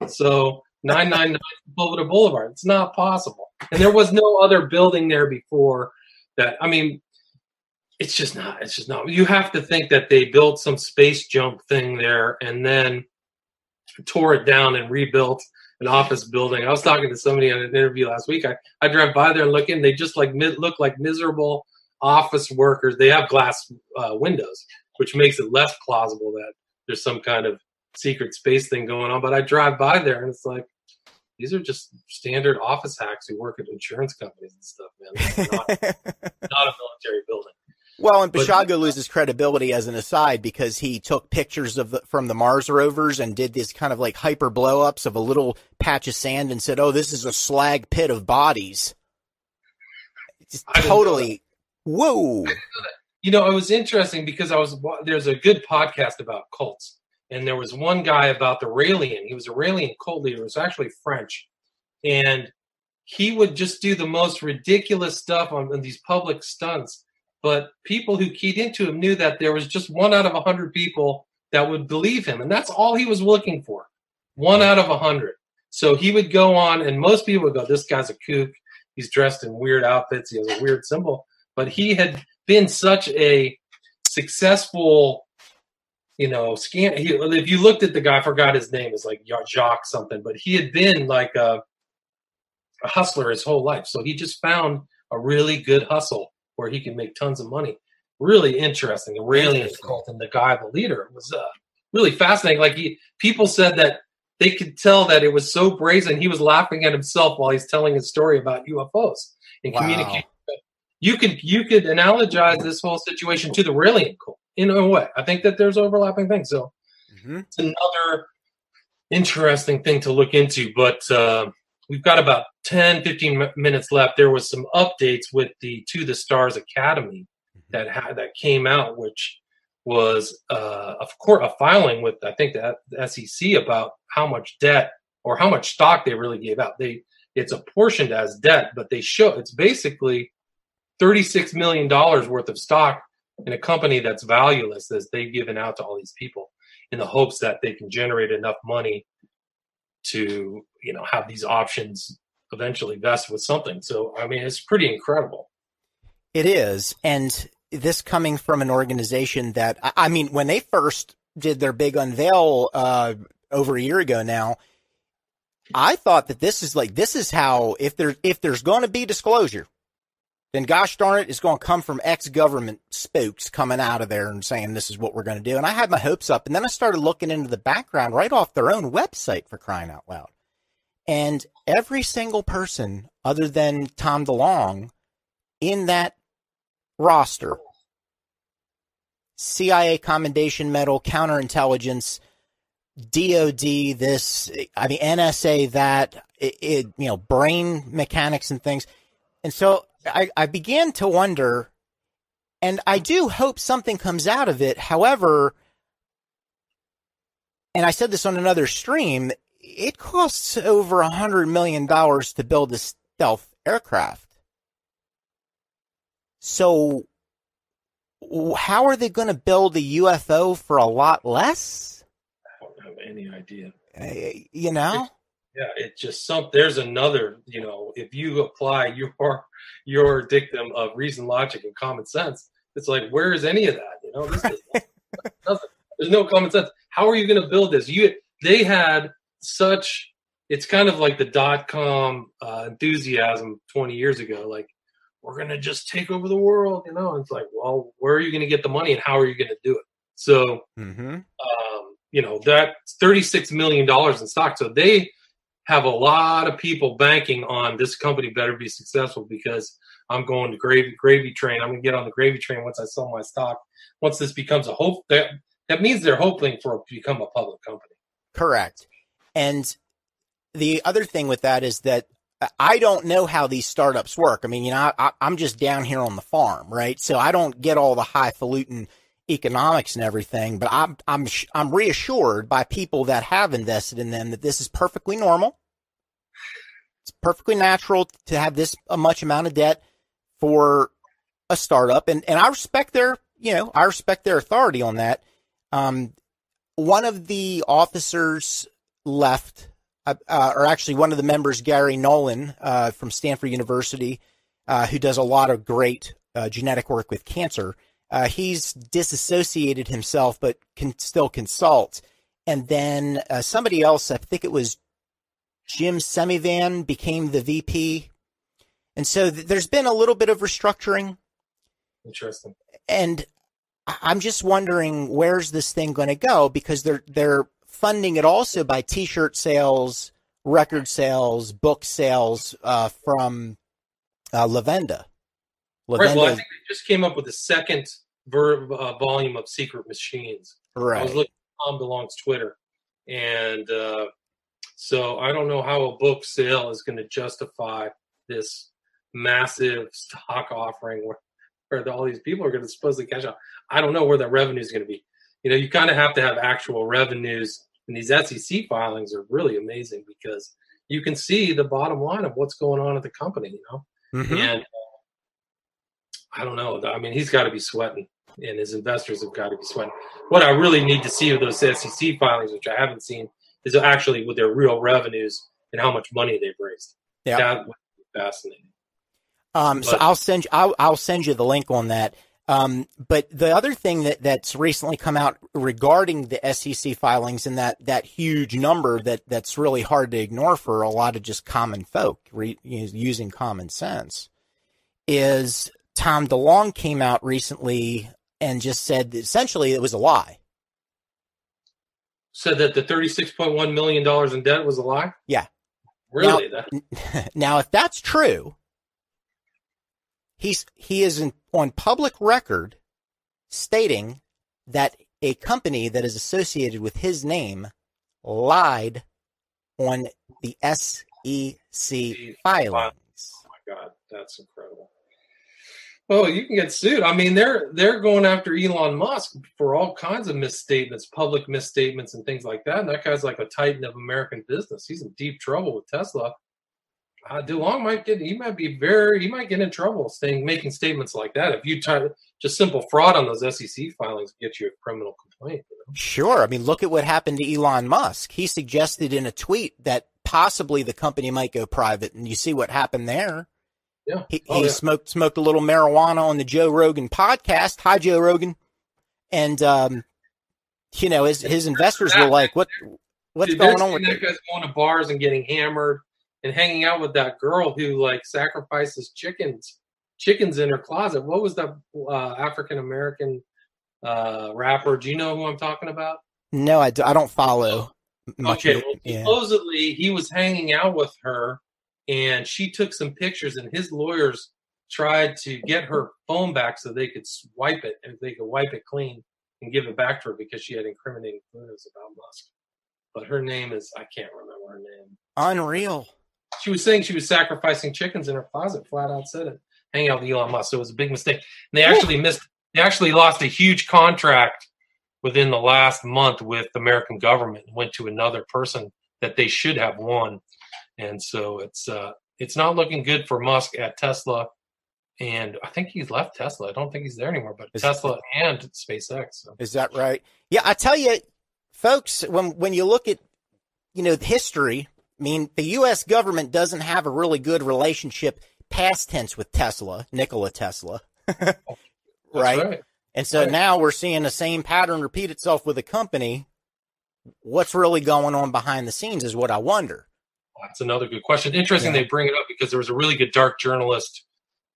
So nine ninety-nine Boveda Boulevard. It's not possible. And there was no other building there before that. I mean, it's just not. It's just not. You have to think that they built some space jump thing there and then tore it down and rebuilt an office building. I was talking to somebody on an interview last week. I, I drive by there and look in. They just like look like miserable office workers. They have glass uh, windows, which makes it less plausible that there's some kind of secret space thing going on. But I drive by there and it's like, these are just standard office hacks who work at insurance companies and stuff, man. It's not, not a military building. Well, and Basiago loses credibility as an aside because he took pictures of the, from the Mars rovers and did this kind of like hyper blow-ups of a little patch of sand and said, oh, this is a slag pit of bodies. It's totally, whoa. You know, it was interesting because I was there's a good podcast about cults. And there was one guy about the Raelian. He was a Raelian cult leader. It was actually French. And he would just do the most ridiculous stuff on, on these public stunts. But people who keyed into him knew that there was just one out of a hundred people that would believe him. And that's all he was looking for. One out of a hundred. So he would go on, and most people would go, this guy's a kook. He's dressed in weird outfits. He has a weird symbol. But he had been such a successful, you know, scan. He, if you looked at the guy, I forgot his name, it's like Jacques something, but he had been like a, a hustler his whole life. So he just found a really good hustle where he can make tons of money. Really interesting. The Raelian cult and the guy, the leader, was uh, really fascinating. Like he, people said that they could tell that it was so brazen. He was laughing at himself while he's telling his story about U F Os and wow. communicating. You could you could analogize this whole situation to the Raelian cult in a way. I think that there's overlapping things. So mm-hmm. it's another interesting thing to look into. But uh, we've got about ten, fifteen minutes left. There was some updates with the To the Stars Academy that had that came out, which was uh, a court a filing with I think the, the S E C about how much debt or how much stock they really gave out. They it's apportioned as debt, but they show it's basically thirty-six million dollars worth of stock in a company that's valueless as they've given out to all these people in the hopes that they can generate enough money to, you know, have these options eventually vest with something. So, I mean, it's pretty incredible. It is. And this coming from an organization that, I mean, when they first did their big unveil uh, over a year ago now, I thought that this is like, this is how, if there, if there's going to be disclosure, then gosh darn it, it's going to come from ex-government spooks coming out of there and saying this is what we're going to do. And I had my hopes up, and then I started looking into the background right off their own website, for crying out loud. And every single person other than Tom DeLonge in that roster, C I A Commendation Medal, counterintelligence, D O D, this, I mean, N S A, that, it, it you know, brain mechanics and things. And so I, I began to wonder, and I do hope something comes out of it. However, and I said this on another stream, it costs over a hundred million dollars to build a stealth aircraft. So how are they going to build a U F O for a lot less? I don't have any idea. Uh, you know? Yeah, it's just some. There's another. You know, if you apply your your dictum of reason, logic, and common sense, it's like, where is any of that? You know, this is nothing. There's no common sense. How are you going to build this? You they had such. It's kind of like the dot com uh, enthusiasm twenty years ago. Like, we're going to just take over the world. You know, it's like, well, where are you going to get the money, and how are you going to do it? So, mm-hmm. um, you know, that's thirty-six million dollars in stock. So they have a lot of people banking on this company better be successful, because I'm going to gravy gravy train. I'm going to get on the gravy train once I sell my stock. Once this becomes a hope, that that means they're hoping for it to become a public company. Correct. And the other thing with that is that I don't know how these startups work. I mean, you know, I, I'm just down here on the farm, right? So I don't get all the highfalutin economics and everything, but I'm I'm I'm reassured by people that have invested in them that this is perfectly normal. It's perfectly natural to have this a much amount of debt for a startup, and and I respect their you know I respect their authority on that. Um, one of the officers left, uh, or actually one of the members, Gary Nolan, uh, from Stanford University, uh, who does a lot of great uh, genetic work with cancer. Uh, he's disassociated himself, but can still consult. And then uh, somebody else, I think it was Jim Semivan, became the V P. And so th- there's been a little bit of restructuring. Interesting. And I'm just wondering, where's this thing going to go? Because they're they're funding it also by T-shirt sales, record sales, book sales uh, from uh, Lavenda. Lavenda. Right. Well, I think they just came up with the second ver- uh, volume of Secret Machines. Right. I was looking at Tom DeLonge's Twitter, and uh, so I don't know how a book sale is going to justify this massive stock offering where, where all these people are going to supposedly cash out. I don't know where the revenue is going to be. You know, you kind of have to have actual revenues, and these S E C filings are really amazing because you can see the bottom line of what's going on at the company, you know, mm-hmm. and uh, I don't know. I mean, he's got to be sweating, and his investors have got to be sweating. What I really need to see of those S E C filings, which I haven't seen, is actually with their real revenues and how much money they've raised. Yeah, that would be fascinating. Um, but, so I'll send you, I'll, I'll send you the link on that. Um, but the other thing that, that's recently come out regarding the S E C filings and that, that huge number that, that's really hard to ignore for a lot of just common folk re, using common sense is Tom DeLonge came out recently and just said that essentially it was a lie. Said that the thirty-six point one million dollars in debt was a lie? Yeah. Really? Now, that... now if that's true, He's, he is in, on public record stating that a company that is associated with his name lied on the S E C filings. Oh my God, that's incredible. Well, you can get sued. I mean, they're they're going after Elon Musk for all kinds of misstatements, public misstatements, and things like that. And that guy's like a titan of American business. He's in deep trouble with Tesla. Uh, DeLong might get, he might be very, he might get in trouble saying, making statements like that. If you try just simple fraud on those S E C filings, get you a criminal complaint. You know? Sure. I mean, look at what happened to Elon Musk. He suggested in a tweet that possibly the company might go private, and you see what happened there. Yeah. He, oh, he yeah. smoked, smoked a little marijuana on the Joe Rogan podcast. Hi, Joe Rogan. And, um, you know, his, his investors were like, what, what's Dude, going on with that guy's going to bars and getting hammered and hanging out with that girl who like sacrifices chickens, chickens in her closet. What was the uh, African American uh, rapper? Do you know who I'm talking about? No, I, do, I don't follow much. Okay, of it. well, Yeah. supposedly he was hanging out with her, and she took some pictures, and his lawyers tried to get her phone back so they could swipe it and they could wipe it clean and give it back to her because she had incriminating photos about Musk. But her name is, I can't remember her name. Unreal. She was saying she was sacrificing chickens in her closet, flat out said it, hanging out with Elon Musk. So it was a big mistake. And they actually missed, they actually lost a huge contract within the last month with the American government and went to another person that they should have won. And so it's uh, it's not looking good for Musk at Tesla. And I think he's left Tesla. I don't think he's there anymore, but Is Tesla and SpaceX. So. Is that right? Yeah, I tell you, folks, when when you look at, you know, history, I mean, the U S government doesn't have a really good relationship, past tense, with Tesla, Nikola Tesla. right? right? And so right. now we're seeing the same pattern repeat itself with a company. What's really going on behind the scenes is what I wonder. That's another good question. Interesting Yeah. they bring it up because there was a really good dark journalist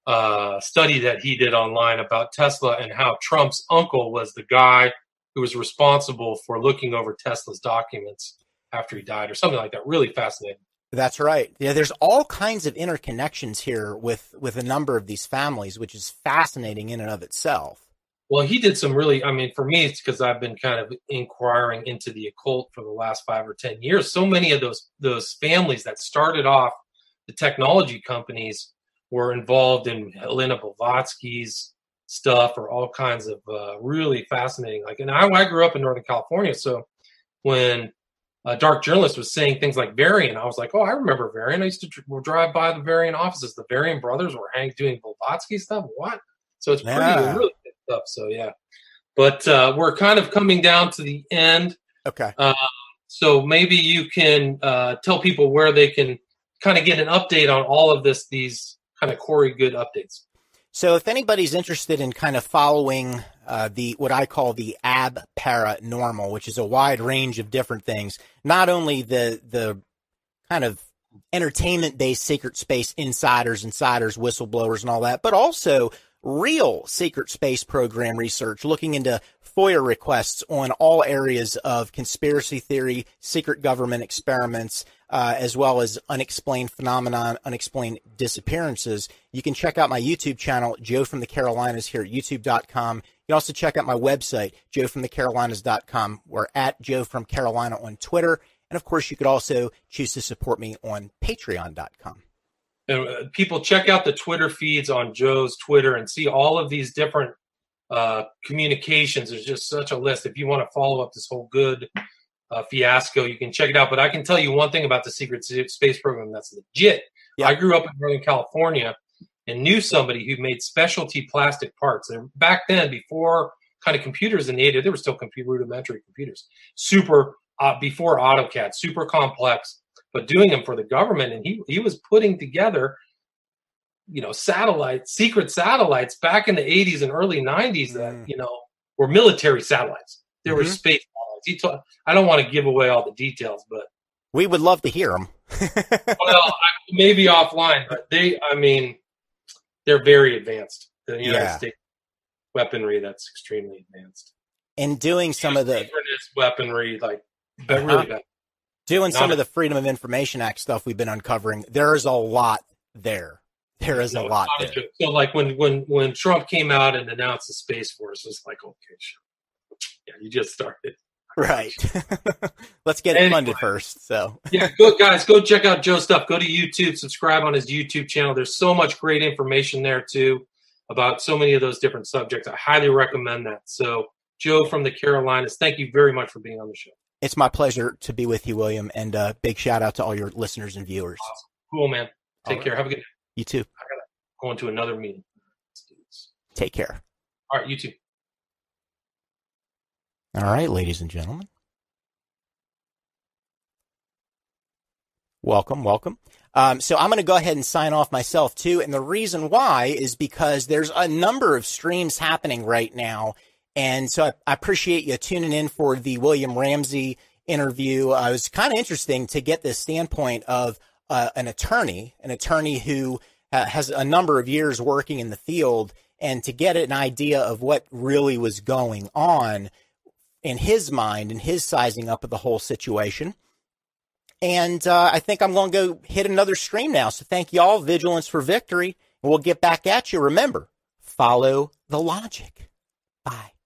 uh, study that he did online about Tesla and how Trump's uncle was the guy who was responsible for looking over Tesla's documents after he died or something like that. Really fascinating. That's right. Yeah, there's all kinds of interconnections here with, with a number of these families, which is fascinating in and of itself. Well, he did some really, I mean, for me, it's because I've been kind of inquiring into the occult for the last five or ten years. So many of those those families that started off the technology companies were involved in Helena Blavatsky's stuff or all kinds of uh, really fascinating. Like, and I, I grew up in Northern California. So when a dark journalist was saying things like Varian, I was like, oh, I remember Varian. I used to dr- drive by the Varian offices. The Varian brothers were hang- doing Blavatsky stuff. What? So it's pretty Yeah. really good stuff. So yeah, but uh, we're kind of coming down to the end. Okay. Uh, so maybe you can uh, tell people where they can kind of get an update on all of this, these kind of Corey Good updates. So if anybody's interested in kind of following uh, the what I call the ab paranormal, which is a wide range of different things, not only the the kind of entertainment-based secret space insiders, insiders, whistleblowers, and all that, but also real secret space program research, looking into FOIA requests on all areas of conspiracy theory, secret government experiments, uh, as well as unexplained phenomenon, unexplained disappearances. You can check out my YouTube channel, Joe from the Carolinas, here at youtube dot com. You can also check out my website, joe from the carolinas dot com. We're at Joe from Carolina on Twitter. And of course, you could also choose to support me on patreon dot com. And uh, people check out the Twitter feeds on Joe's Twitter and see all of these different uh, communications. There's just such a list. If you want to follow up this whole good uh, fiasco, you can check it out. But I can tell you one thing about the secret space program that's legit. Yeah. I grew up in Northern California and knew somebody who made specialty plastic parts. And back then, before kind of computers in the eighties, there were still computer rudimentary computers. Super, uh, before AutoCAD, super complex. But doing them for the government, and he he was putting together, you know, satellites, secret satellites back in the eighties and early nineties that Mm. you know were military satellites. They were Mhm. space satellites. He ta- I don't want to give away all the details, but We would love to hear them. well, I, maybe offline. But they, I mean, they're very advanced. The United Yeah. States weaponry that's extremely advanced. And doing some of the Synchronous weaponry, like but Uh-huh. really bad. doing Not some a- of the Freedom of Information Act stuff we've been uncovering, there is a lot there. There is a No, lot it's not there. a joke. So, like when when when Trump came out and announced the Space Force, it's like, okay, sure. Yeah, you just started. Right. Let's get it anyway, funded first. So yeah, go guys, go check out Joe's stuff. Go to YouTube, subscribe on his YouTube channel. There's so much great information there too about so many of those different subjects. I highly recommend that. So Joe from the Carolinas, thank you very much for being on the show. It's my pleasure to be with you, William, and uh, big shout out to all your listeners and viewers. Awesome. Cool, man. Take all care. Right. Have a good day. You too. I gotta go into another meeting. Take care. All right, you too. All right, ladies and gentlemen. Welcome, welcome. Um, so I'm going to go ahead and sign off myself too. And the reason why is because there's a number of streams happening right now. And so I, I appreciate you tuning in for the William Ramsey interview. Uh, it was kind of interesting to get this standpoint of uh, an attorney, an attorney who uh, has a number of years working in the field, and to get an idea of what really was going on in his mind and his sizing up of the whole situation. And uh, I think I'm going to go hit another stream now. So thank y'all. Vigilance for victory. And we'll get back at you. Remember, follow the logic. Bye.